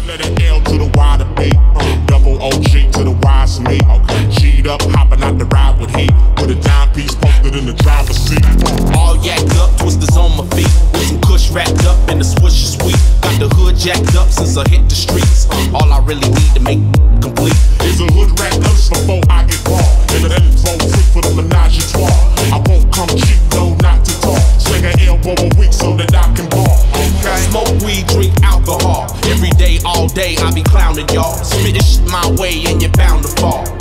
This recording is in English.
Letter L to the Y to B. Double OG to the Y's me. G'd up, hopping out the ride with heat. With a dime piece posted in the driver's seat. All yacked up, twisters on my feet. With some kush wrapped up in the swish sweet. Got the hood jacked up since I hit the streets. All I really need to make complete is a hood rat nurse before I get bought. And an info freak for the menage a trois. I won't come cheap, no, not to talk. Swing an elbow a week so that I can ball. Smoke weed, drink alcohol. Every day, all day, I be clowning y'all. Spit this shit my way and you're bound to fall.